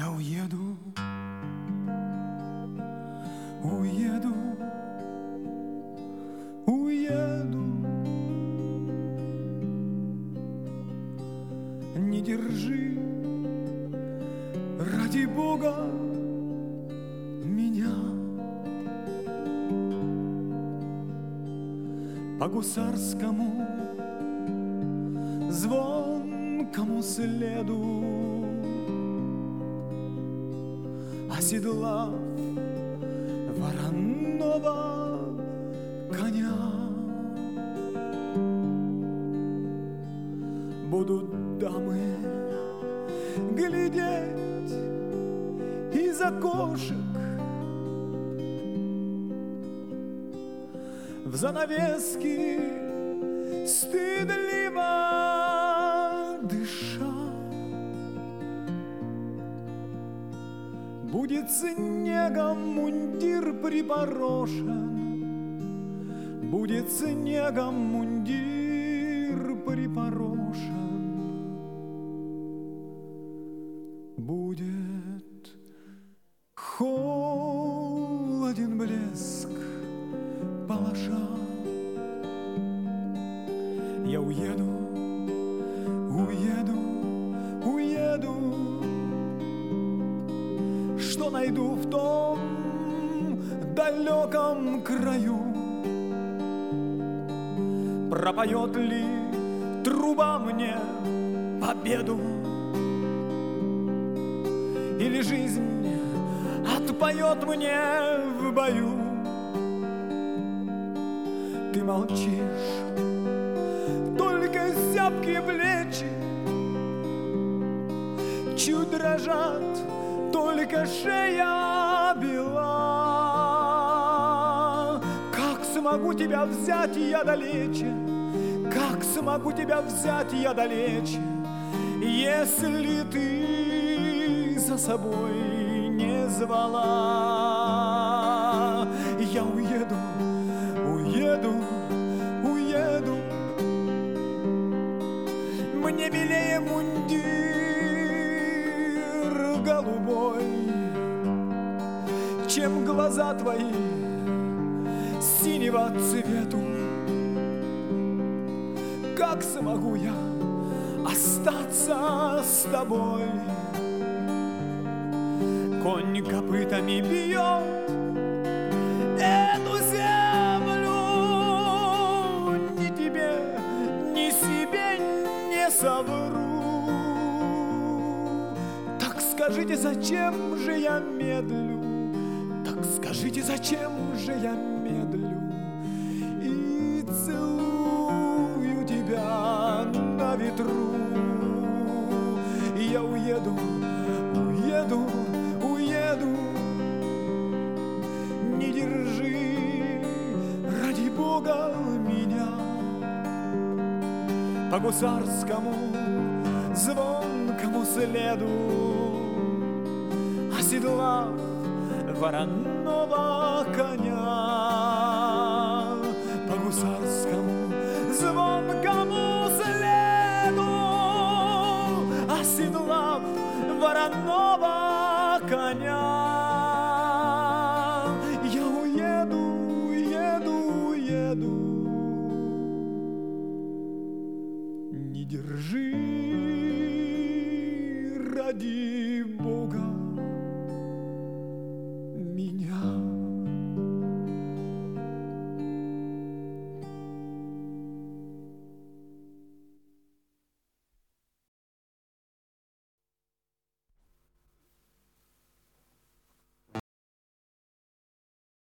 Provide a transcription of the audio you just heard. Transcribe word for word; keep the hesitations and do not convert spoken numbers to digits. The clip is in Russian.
Я уеду, уеду, уеду. Не держи, ради Бога, меня по гусарскому звонкому следу, оседлав вороного коня. Будут дамы глядеть из окошек в занавески, стыдливо дыша. Будет снегом мундир припорошен, будет снегом мундир припорошен. Будет холоден блеск палаша. Я уеду, уеду, уеду. Что найду в том далеком краю? Пропоет ли труба мне победу? Или жизнь отпоет мне в бою? Ты молчишь, только зябкие плечи чуть дрожат, только шея бела. Как смогу тебя взять я далече? Как смогу тебя взять я далече, если ты за собой не звала? Я уеду, уеду, уеду. Мне белее мундир голубой, чем глаза твои синего цвету. Как смогу я остаться с тобой? Конь копытами бьет эту землю, ни тебе, ни себе не совру. Так скажите, зачем же я медлю? Так скажите, зачем же я медлю и целую тебя на ветру? Я уеду, уеду, уеду. Не держи, ради Бога, меня по гусарскому звонкому следу, оседлав вороного коня. По гусарскому звонкому следу, оседлав вороного коня. Я уеду, уеду, уеду. Не держи, ради Бога.